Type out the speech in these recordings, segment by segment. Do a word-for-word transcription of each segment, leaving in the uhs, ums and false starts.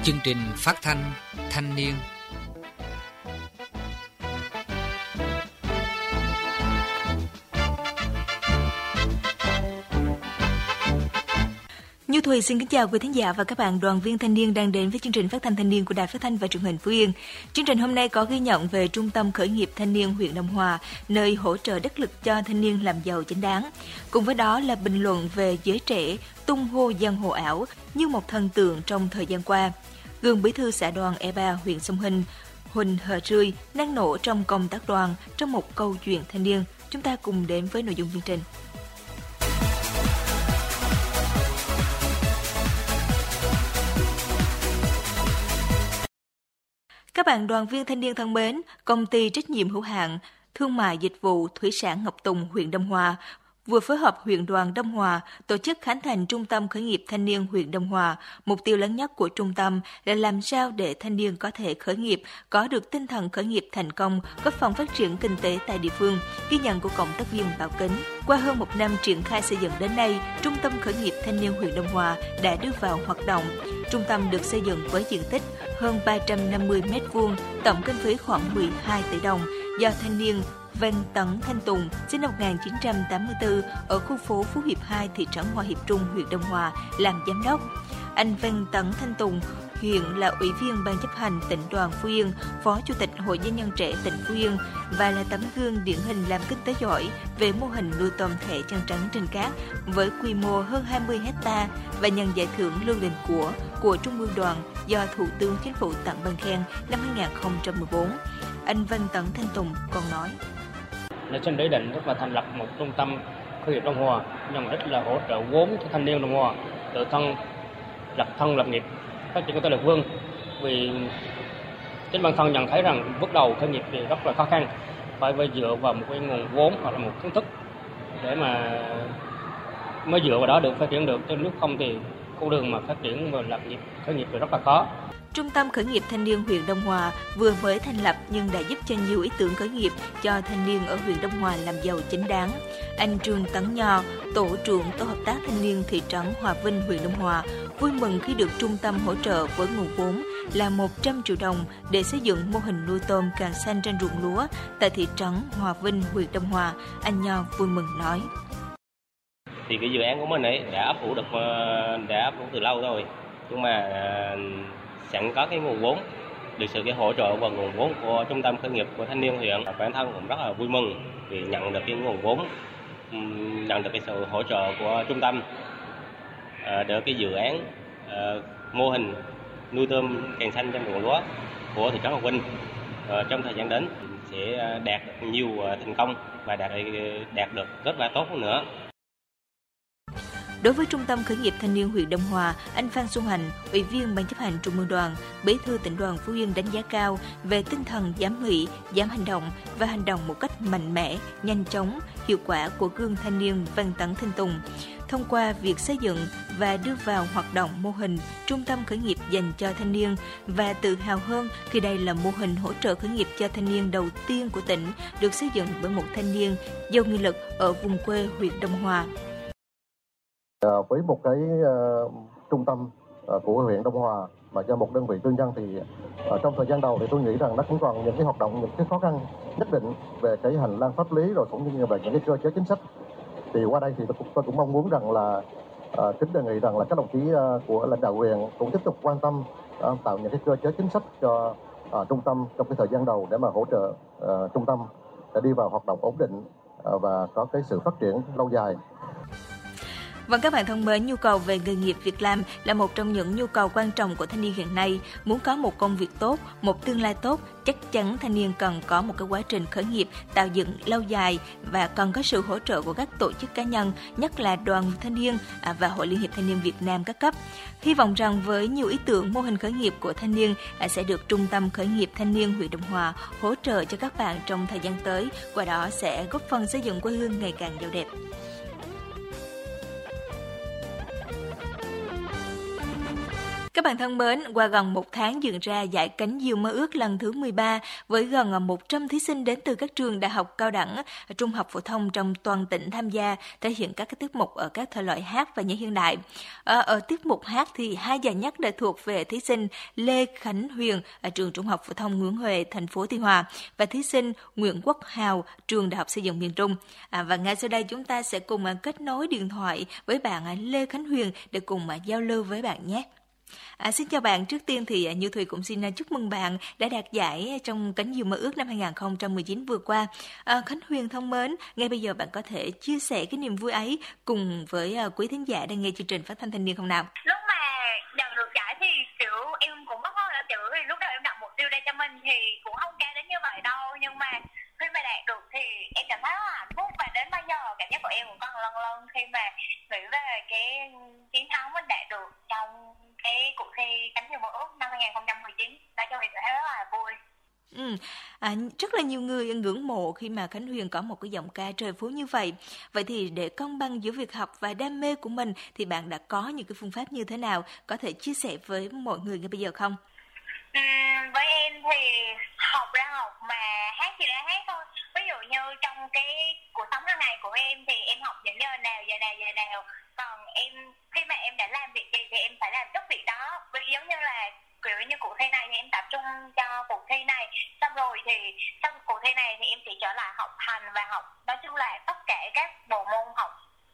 Chương trình phát thanh thanh niên. Như Thùy xin kính chào quý thính giả và các bạn đoàn viên thanh niên đang đến với chương trình phát thanh thanh niên của Đài Phát thanh và Truyền hình Phú Yên. Chương trình hôm nay có ghi nhận về Trung tâm Khởi nghiệp Thanh niên huyện Đông Hòa, nơi hỗ trợ đắc lực cho thanh niên làm giàu chính đáng. Cùng với đó là bình luận về giới trẻ tung hô giang hồ ảo như một thần tượng trong thời gian qua. Gương bí thư xã đoàn E ba huyện Sông Hinh, Huỳnh Hờ Rươi năng nổ trong công tác đoàn trong một câu chuyện thanh niên. Chúng ta cùng đến với nội dung chương trình. Các bạn đoàn viên thanh niên thân mến, công ty trách nhiệm hữu hạn thương mại dịch vụ thủy sản Ngọc Tùng huyện Đông Hòa vừa phối hợp huyện đoàn Đông Hòa tổ chức khánh thành Trung tâm Khởi nghiệp Thanh niên huyện Đông Hòa. Mục tiêu lớn nhất của trung tâm là làm sao để thanh niên có thể khởi nghiệp, có được tinh thần khởi nghiệp thành công, góp phần phát triển kinh tế tại địa phương. Ghi nhận của cộng tác viên Bảo Kính. Qua hơn một năm triển khai xây dựng đến nay, Trung tâm Khởi nghiệp Thanh niên huyện Đông Hòa đã đưa vào hoạt động. Trung tâm được xây dựng với diện tích hơn ba trăm năm mươi mét vuông, tổng kinh phí khoảng mười hai tỷ đồng, do thanh niên Văn Tấn Thanh Tùng, sinh năm một nghìn chín trăm tám mươi tư, ở khu phố Phú Hiệp hai, thị trấn Hòa Hiệp Trung, huyện Đông Hòa, làm giám đốc. Anh Văn Tấn Thanh Tùng hiện là Ủy viên Ban chấp hành Tỉnh đoàn Phú Yên, Phó Chủ tịch Hội Doanh nhân trẻ tỉnh Phú Yên và là tấm gương điển hình làm kinh tế giỏi về mô hình nuôi tôm thẻ chân trắng trên cát với quy mô hơn hai mươi héc ta và nhận giải thưởng Lưu Đình của của Trung ương Đoàn do Thủ tướng Chính phủ tặng bằng khen năm hai nghìn không trăm mười bốn. Anh Văn Tấn Thanh Tùng còn nói: Để xin ý định rất là thành lập một trung tâm khởi nghiệp Đông Hòa nhằm mục đích là hỗ trợ vốn cho thanh niên Đông Hòa tự thân lập thân lập nghiệp, phát triển kinh tế địa phương. Vì chính bản thân nhận thấy rằng bước đầu khởi nghiệp thì rất là khó khăn, phải phải dựa vào một cái nguồn vốn hoặc là một kiến thức để mà mới dựa vào đó được phát triển được, chứ nếu không thì con đường mà phát triển và lập nghiệp khởi nghiệp thì rất là khó. Trung tâm Khởi nghiệp Thanh niên huyện Đông Hòa vừa mới thành lập nhưng đã giúp cho nhiều ý tưởng khởi nghiệp cho thanh niên ở huyện Đông Hòa làm giàu chính đáng. Anh Trương Tấn Nho, tổ trưởng tổ hợp tác thanh niên thị trấn Hòa Vinh, huyện Đông Hòa, vui mừng khi được trung tâm hỗ trợ với nguồn vốn là một trăm triệu đồng để xây dựng mô hình nuôi tôm càng xanh trên ruộng lúa tại thị trấn Hòa Vinh, huyện Đông Hòa. Anh Nho vui mừng nói: Thì cái dự án của mình ấy đã ấp ủ được đã ấp ủ từ lâu rồi, nhưng mà sẵn có cái nguồn vốn, được sự cái hỗ trợ và nguồn vốn của trung tâm khởi nghiệp của thanh niên huyện, bản thân cũng rất là vui mừng vì nhận được cái nguồn vốn, nhận được cái sự hỗ trợ của trung tâm để cái dự án mô hình nuôi tôm càng xanh trên ruộng lúa của thị trấn Hòa Vinh trong thời gian đến sẽ đạt được nhiều thành công và đạt đạt được kết quả tốt hơn nữa. Đối với Trung tâm Khởi nghiệp Thanh niên huyện Đông Hòa, anh Phan Xuân Hành, Ủy viên Ban chấp hành Trung ương Đoàn, Bí thư Tỉnh đoàn Phú Yên đánh giá cao về tinh thần dám nghĩ, dám hành động và hành động một cách mạnh mẽ, nhanh chóng, hiệu quả của gương thanh niên Văn Tấn Thanh Tùng. Thông qua việc xây dựng và đưa vào hoạt động mô hình Trung tâm Khởi nghiệp dành cho thanh niên và tự hào hơn khi đây là mô hình hỗ trợ khởi nghiệp cho thanh niên đầu tiên của tỉnh được xây dựng bởi một thanh niên giàu nghị lực ở vùng quê huyện Đông Hòa. Với một cái uh, trung tâm uh, của huyện Đông Hòa mà do một đơn vị tư nhân thì uh, trong thời gian đầu thì tôi nghĩ rằng nó cũng còn những cái hoạt động, những cái khó khăn nhất định về cái hành lang pháp lý rồi cũng như về những cái cơ chế chính sách. Thì qua đây thì tôi cũng, tôi cũng mong muốn rằng là uh, kính đề nghị rằng là các đồng chí uh, của lãnh đạo huyện cũng tiếp tục quan tâm uh, tạo những cái cơ chế chính sách cho uh, trung tâm trong cái thời gian đầu để mà hỗ trợ uh, trung tâm để đi vào hoạt động ổn định uh, và có cái sự phát triển lâu dài. Vâng, các bạn thân mến, nhu cầu về nghề nghiệp việc làm là một trong những nhu cầu quan trọng của thanh niên hiện nay. Muốn có một công việc tốt, một tương lai tốt, chắc chắn thanh niên cần có một cái quá trình khởi nghiệp tạo dựng lâu dài và cần có sự hỗ trợ của các tổ chức cá nhân, nhất là đoàn thanh niên và Hội Liên hiệp Thanh niên Việt Nam các cấp. Hy vọng rằng với nhiều ý tưởng mô hình khởi nghiệp của thanh niên sẽ được Trung tâm Khởi nghiệp Thanh niên huyện Đông Hòa hỗ trợ cho các bạn trong thời gian tới, qua đó sẽ góp phần xây dựng quê hương ngày càng giàu đẹp. Các bạn thân mến, qua gần một tháng diễn ra giải Cánh diều mơ ước lần thứ mười ba với gần một trăm thí sinh đến từ các trường đại học cao đẳng, trung học phổ thông trong toàn tỉnh tham gia, thể hiện các cái tiết mục ở các thể loại hát và nhạc hiện đại. Ở, ở tiết mục hát thì hai giải nhất đã thuộc về thí sinh Lê Khánh Huyền ở trường trung học phổ thông Nguyễn Huệ, thành phố Tuy Hòa và thí sinh Nguyễn Quốc Hào, trường Đại học Xây dựng miền Trung. À, và ngay sau đây chúng ta sẽ cùng kết nối điện thoại với bạn Lê Khánh Huyền để cùng giao lưu với bạn nhé. À, xin chào bạn, trước tiên thì Như Thùy cũng xin chúc mừng bạn đã đạt giải trong Cánh diều mơ ước năm hai không một chín vừa qua. À, Khánh Huyền thân mến, ngay bây giờ bạn có thể chia sẻ cái niềm vui ấy cùng với uh, quý thính giả đang nghe chương trình Phát thanh Thanh niên không nào? Lúc mà nhận được giải thì kiểu em cũng bất ngờ là kiểu vì lúc đầu em đặt mục tiêu ra cho mình thì cũng không cao đến như vậy đâu, nhưng mà khi mà đạt được thì em cảm thấy rất là hạnh phúc, và đến bây giờ cảm giác của em cũng còn lân lân khi mà nghĩ về cái chiến thắng mình đạt được trong cái cuộc thi Cánh diều mơ ước năm hai không một chín. Nói cho mình thấy rất là vui. Ừ, à, rất là nhiều người ngưỡng mộ khi mà Khánh Huyền có một cái giọng ca trời phú như vậy. Vậy thì để cân bằng giữa việc học và đam mê của mình thì bạn đã có những cái phương pháp như thế nào, có thể chia sẻ với mọi người ngay bây giờ không? Ừ, với em thì học ra học mà hát thì ra hát thôi. Ví dụ như trong cái cuộc sống hàng ngày của em thì em học những giờ nào, giờ nào, giờ nào. Còn em khi mà em đã làm việc gì thì em phải làm tốt việc đó. Vì giống như là kiểu như cuộc thi này thì em tập trung cho cuộc thi này, xong rồi thì trong cuộc thi này thì em sẽ trở lại học hành và học, nói chung là tất cả các bộ môn học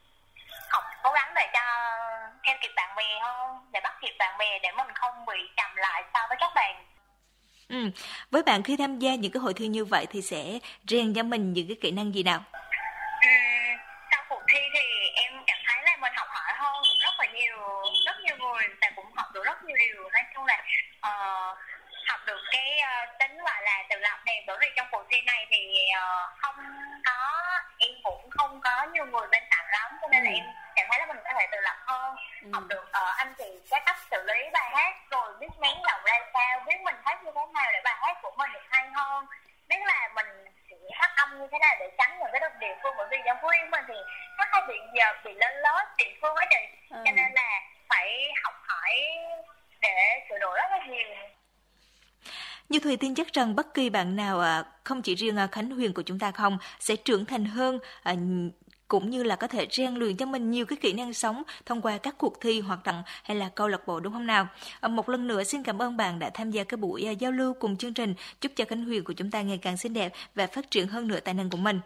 học cố gắng để cho theo kịp bạn bè hơn, để bắt kịp bạn bè để mình không bị chậm lại so với các bạn. Ừ. Với bạn khi tham gia những cái hội thi như vậy thì sẽ rèn cho mình những cái kỹ năng gì nào? Ừ, sau cuộc thi thì em cảm thấy là mình học hỏi hơn rất là nhiều, rất nhiều người và cũng học được rất nhiều điều. Nói chung là uh, học được cái uh, tính gọi là tự lập này, bởi vì trong cuộc thi này thì uh, không có, em cũng không có nhiều người bên cạnh lắm, cho nên là em cảm thấy là mình có thể tự lập hơn. Ừ. Học được uh, anh chị cái cách xử lý bài hát, rồi biết nén giọng ra sao, biết mình hát như thế nào để bài hát của mình được hay hơn, biết là mình sẽ hát âm như thế nào để tránh những cái đợt địa phương, bởi vì trong phú Yên mình thì hát hay bị giờ bị lên lót địa phương á chị. Ừ. Cho nên là phải học hỏi để sửa đổi rất là nhiều. Như Thùy tin chắc rằng bất kỳ bạn nào, không chỉ riêng Khánh Huyền của chúng ta không, sẽ trưởng thành hơn, cũng như là có thể rèn luyện cho mình nhiều cái kỹ năng sống thông qua các cuộc thi, hoạt động hay là câu lạc bộ, đúng không nào? Một lần nữa xin cảm ơn bạn đã tham gia cái buổi giao lưu cùng chương trình. Chúc cho Khánh Huyền của chúng ta ngày càng xinh đẹp và phát triển hơn nữa tài năng của mình.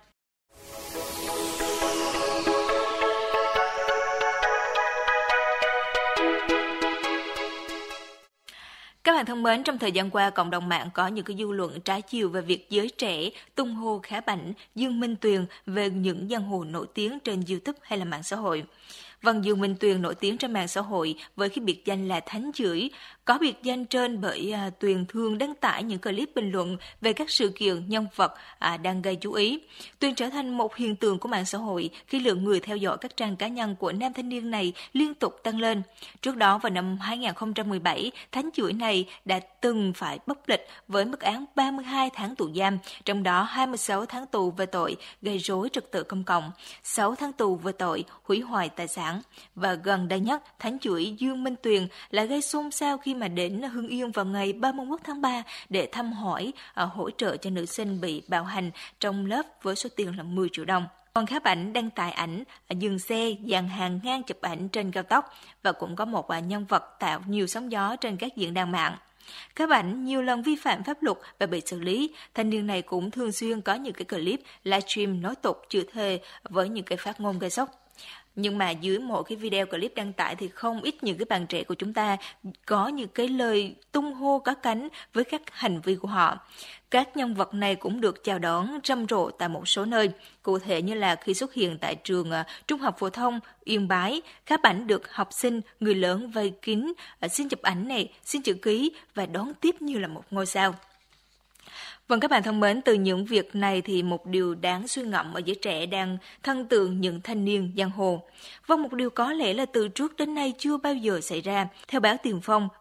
Các bạn thân mến, trong thời gian qua, cộng đồng mạng có những cái dư luận trái chiều về việc giới trẻ tung hô Khá Bảnh, Dương Minh Tuyền về những giang hồ nổi tiếng trên YouTube hay là mạng xã hội. Vâng, Dương Minh Tuyền nổi tiếng trên mạng xã hội với cái biệt danh là Thánh Chửi. Có biệt danh trên bởi à, Tuyền thường đăng tải những clip bình luận về các sự kiện, nhân vật à, đang gây chú ý. Tuyền trở thành một hiện tượng của mạng xã hội khi lượng người theo dõi các trang cá nhân của nam thanh niên này liên tục tăng lên. Trước đó vào năm hai không một bảy, Thánh Chửi này đã từng phải bốc lịch với mức án ba mươi hai tháng tù giam, trong đó hai mươi sáu tháng tù về tội gây rối trật tự công cộng, sáu tháng tù về tội hủy hoại tài sản. Và gần đây nhất, Thánh Chửi Dương Minh Tuyền lại gây xôn xao khi mà đến Hưng Yên vào ngày ba mươi mốt tháng ba để thăm hỏi, uh, hỗ trợ cho nữ sinh bị bạo hành trong lớp với số tiền là mười triệu đồng. Còn Khá Bảnh đăng tải ảnh dừng xe, dàn hàng ngang chụp ảnh trên cao tốc và cũng có một uh, nhân vật tạo nhiều sóng gió trên các diễn đàn mạng. Khá Bảnh nhiều lần vi phạm pháp luật và bị xử lý. Thanh niên này cũng thường xuyên có những cái clip livestream nói tục chửi thề với những cái phát ngôn gây sốc. Nhưng mà dưới mỗi cái video clip đăng tải thì không ít những cái bạn trẻ của chúng ta có những cái lời tung hô có cánh với các hành vi của họ. Các nhân vật này cũng được chào đón rầm rộ tại một số nơi. Cụ thể như là khi xuất hiện tại trường uh, Trung học phổ thông Yên Bái, Khá Bảnh được học sinh, người lớn vây kín, uh, xin chụp ảnh này, xin chữ ký và đón tiếp như là một ngôi sao. Vâng, các bạn thân mến, từ những việc này thì một điều đáng suy ngẫm ở giới trẻ đang thân tượng những thanh niên giang hồ. Vâng, một điều có lẽ là từ trước đến nay chưa bao giờ xảy ra. Theo báo Tiền Phong,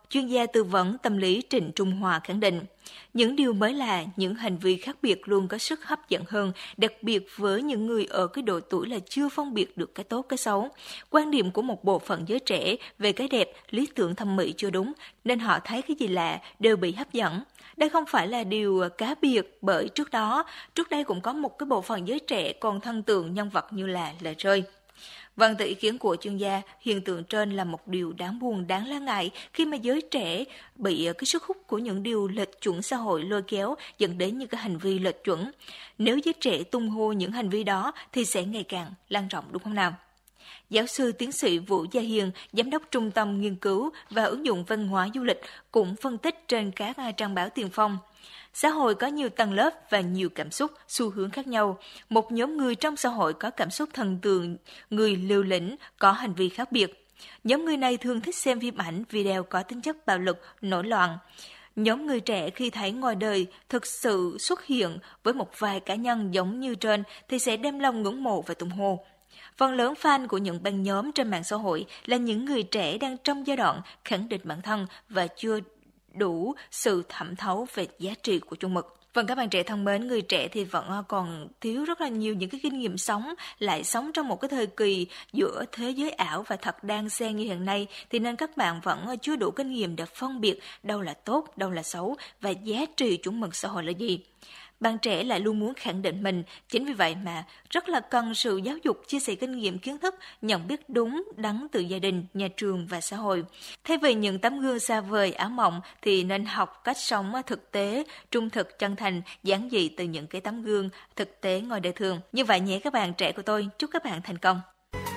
chuyên gia tư vấn tâm lý Trịnh Trung Hòa khẳng định, những điều mới lạ, những hành vi khác biệt luôn có sức hấp dẫn hơn, đặc biệt với những người ở cái độ tuổi là chưa phân biệt được cái tốt cái xấu. Quan điểm của một bộ phận giới trẻ về cái đẹp, lý tưởng thẩm mỹ chưa đúng, nên họ thấy cái gì lạ đều bị hấp dẫn. Đây không phải là điều cá biệt, bởi trước đó, trước đây cũng có một cái bộ phận giới trẻ còn thần tượng nhân vật như là Lệ Rơi. Vâng, từ ý kiến của chuyên gia, hiện tượng trên là một điều đáng buồn, đáng lo ngại khi mà giới trẻ bị cái sức hút của những điều lệch chuẩn xã hội lôi kéo dẫn đến những cái hành vi lệch chuẩn. Nếu giới trẻ tung hô những hành vi đó thì sẽ ngày càng lan rộng, đúng không nào? Giáo sư tiến sĩ Vũ Gia Hiền, Giám đốc Trung tâm Nghiên cứu và Ứng dụng Văn hóa Du lịch cũng phân tích trên các trang báo Tiền Phong. Xã hội có nhiều tầng lớp và nhiều cảm xúc, xu hướng khác nhau. Một nhóm người trong xã hội có cảm xúc thần tượng, người liều lĩnh, có hành vi khác biệt. Nhóm người này thường thích xem phim ảnh, video có tính chất bạo lực, nổi loạn. Nhóm người trẻ khi thấy ngoài đời thực sự xuất hiện với một vài cá nhân giống như trên thì sẽ đem lòng ngưỡng mộ và tung hô. Phần lớn fan của những băng nhóm trên mạng xã hội là những người trẻ đang trong giai đoạn khẳng định bản thân và chưa đủ sự thẩm thấu về giá trị của chuẩn mực. Vâng, các bạn trẻ thân mến, người trẻ thì vẫn còn thiếu rất là nhiều những cái kinh nghiệm sống, lại sống trong một cái thời kỳ giữa thế giới ảo và thật đan xen như hiện nay, thì nên các bạn vẫn chưa đủ kinh nghiệm để phân biệt đâu là tốt, đâu là xấu và giá trị chuẩn mực xã hội là gì. Bạn trẻ lại luôn muốn khẳng định mình, chính vì vậy mà rất là cần sự giáo dục, chia sẻ kinh nghiệm kiến thức, nhận biết đúng đắn từ gia đình, nhà trường và xã hội. Thay vì những tấm gương xa vời ảo mộng thì nên học cách sống thực tế, trung thực, chân thành, giản dị từ những cái tấm gương thực tế ngoài đời thường. Như vậy nhé các bạn trẻ của tôi, chúc các bạn thành công.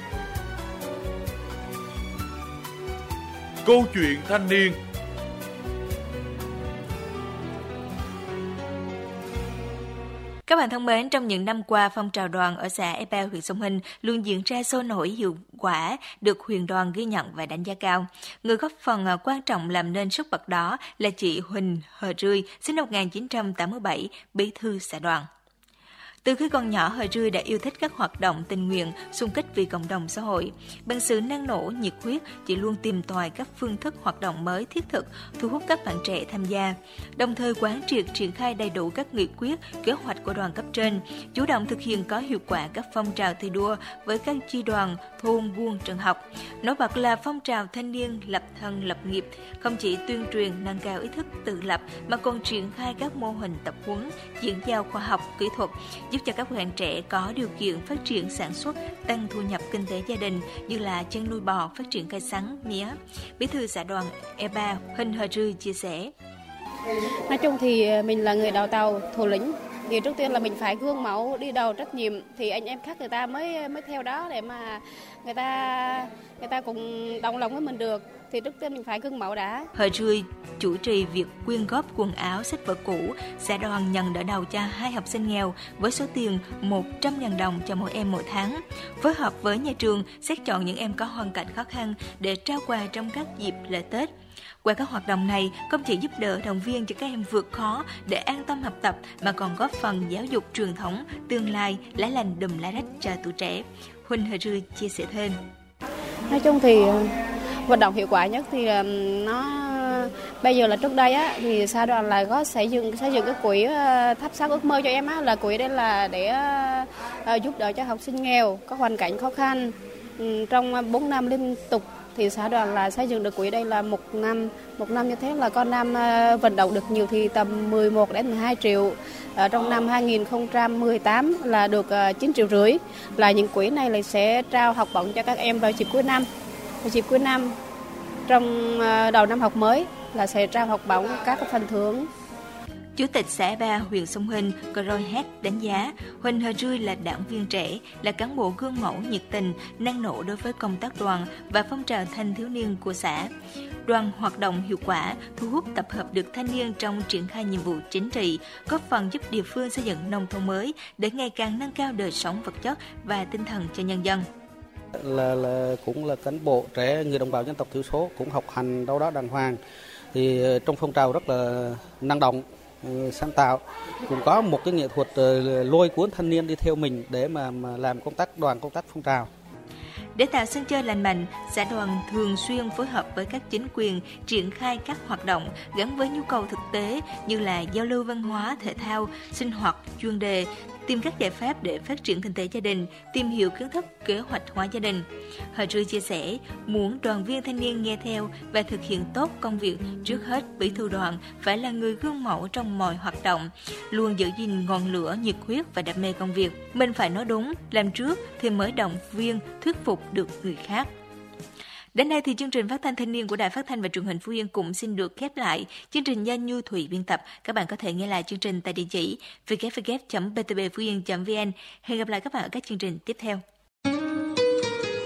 Câu chuyện thanh niên. Các bạn thân mến, trong những năm qua, phong trào đoàn ở xã E Ba, huyện Sông Hinh luôn diễn ra sôi nổi, hiệu quả, được huyện đoàn ghi nhận và đánh giá cao. Người góp phần quan trọng làm nên sức bật đó là chị Huỳnh Hờ Rươi, sinh năm một nghìn chín trăm tám mươi bảy, bí thư xã đoàn. Từ khi còn nhỏ, Hờ Rươi đã yêu thích các hoạt động tình nguyện, xung kích vì cộng đồng xã hội. Bằng sự năng nổ, nhiệt huyết, chị luôn tìm tòi các phương thức hoạt động mới thiết thực, thu hút các bạn trẻ tham gia. Đồng thời quán triệt triển khai đầy đủ các nghị quyết, kế hoạch của đoàn cấp trên, chủ động thực hiện có hiệu quả các phong trào thi đua với các chi đoàn, thôn, buôn, trường học. Nổi bật là phong trào thanh niên lập thân lập nghiệp, không chỉ tuyên truyền nâng cao ý thức tự lập mà còn triển khai các mô hình tập huấn, chuyển giao khoa học, kỹ thuật, giúp cho các bạn trẻ có điều kiện phát triển sản xuất, tăng thu nhập kinh tế gia đình như là chăn nuôi bò, phát triển cây sắn, mía. Bí thư xã đoàn E Ba Huỳnh Hờ Rươi chia sẻ. Nói chung thì mình là người đào tàu, thủ lĩnh. Thì trước tiên là mình phải gương mẫu, đi đầu trách nhiệm thì anh em khác người ta mới mới theo đó để mà người ta người ta cùng đồng lòng với mình được. Thì trước tiên mình phải gương mẫu đã. Hờ Rươi chủ trì việc quyên góp quần áo, sách vở cũ. Xã đoàn nhận đỡ đầu cho hai học sinh nghèo với số tiền một trăm nghìn đồng cho mỗi em mỗi tháng. Phối hợp với nhà trường xét chọn những em có hoàn cảnh khó khăn để trao quà trong các dịp lễ Tết. Qua các hoạt động này, không chỉ giúp đỡ động viên cho các em vượt khó để an tâm học tập mà còn góp phần giáo dục truyền thống, tương lai, lá lành đùm lá rách cho tuổi trẻ. Huỳnh Hờ Rươi chia sẻ thêm. Nói chung thì vận động hiệu quả nhất thì nó bây giờ là trước đây á thì xã đoàn là có xây dựng xây dựng cái quỹ thắp sáng ước mơ cho em á, là quỹ đây là để uh, giúp đỡ cho học sinh nghèo có hoàn cảnh khó khăn. Um, trong bốn năm liên tục thì xã đoàn là xây dựng được quỹ đây là một năm một năm như thế là con năm uh, vận động được nhiều thì tầm mười một đến mười hai triệu. Ở trong năm hai nghìn không trăm mười tám là được uh, chín triệu rưỡi. Là những quỹ này là sẽ trao học bổng cho các em vào dịp cuối năm. Vào dịp cuối năm trong uh, đầu năm học mới là sẽ trao học bổng các phần thưởng. Chủ tịch xã Ba, huyện Sông Hinh, Croy Het đánh giá Huỳnh Hờ Rươi là đảng viên trẻ, là cán bộ gương mẫu nhiệt tình, năng nổ đối với công tác đoàn và phong trào thanh thiếu niên của xã. Đoàn hoạt động hiệu quả, thu hút tập hợp được thanh niên trong triển khai nhiệm vụ chính trị, góp phần giúp địa phương xây dựng nông thôn mới để ngày càng nâng cao đời sống vật chất và tinh thần cho nhân dân. Là, là cũng là cán bộ trẻ người đồng bào dân tộc thiểu số, cũng học hành đâu đó đàng hoàng. Thì trong phong trào rất là năng động, sáng tạo, cũng có một cái nghệ thuật lôi cuốn thanh niên đi theo mình để mà, mà làm công tác đoàn, công tác phong trào. Để tạo sân chơi lành mạnh, xã đoàn thường xuyên phối hợp với các chính quyền triển khai các hoạt động gắn với nhu cầu thực tế như là giao lưu văn hóa, thể thao, sinh hoạt chuyên đề, tìm các giải pháp để phát triển kinh tế gia đình, tìm hiểu kiến thức kế hoạch hóa gia đình. Họ Trư chia sẻ, muốn đoàn viên thanh niên nghe theo và thực hiện tốt công việc, trước hết bí thư đoàn phải là người gương mẫu trong mọi hoạt động, luôn giữ gìn ngọn lửa, nhiệt huyết và đam mê công việc. Mình phải nói đúng, làm trước thì mới động viên, thuyết phục được người khác. Đến đây thì chương trình phát thanh thanh niên của Đài Phát thanh và Truyền hình Phú Yên cũng xin được khép lại. Chương trình do Như Thủy biên tập. Các bạn có thể nghe lại chương trình tại địa chỉ w w w chấm b t b phú yên chấm v n. Hẹn gặp lại các bạn ở các chương trình tiếp theo.